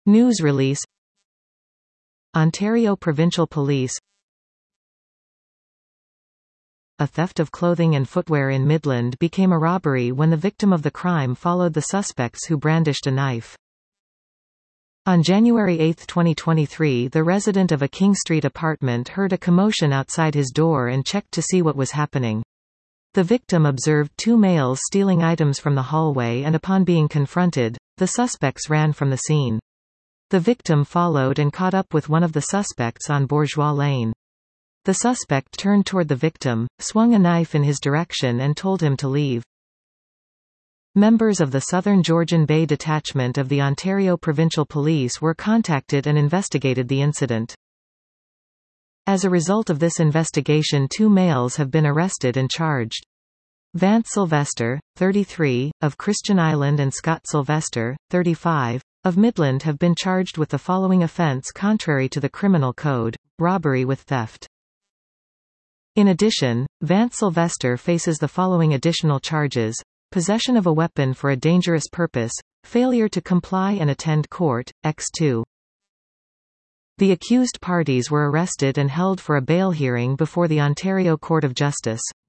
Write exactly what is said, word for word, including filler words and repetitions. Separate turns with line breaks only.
News release. Ontario Provincial Police. A theft of clothing and footwear in Midland became a robbery when the victim of the crime followed the suspects who brandished a knife. On January eighth twenty twenty-three, the resident of a King Street apartment heard a commotion outside his door and checked to see what was happening. The victim observed two males stealing items from the hallway, and upon being confronted, the suspects ran from the scene. The victim followed and caught up with one of the suspects on Bourgeois Lane. The suspect turned toward the victim, swung a knife in his direction and told him to leave. Members of the Southern Georgian Bay Detachment of the Ontario Provincial Police were contacted and investigated the incident. As a result of this investigation, two males have been arrested and charged. Vance Sylvester, thirty-three, of Christian Island and Scott Sylvester, thirty-five, of Midland have been charged with the following offence contrary to the Criminal Code: robbery with theft. In addition, Vance Sylvester faces the following additional charges: possession of a weapon for a dangerous purpose, failure to comply and attend court, by two. The accused parties were arrested and held for a bail hearing before the Ontario Court of Justice.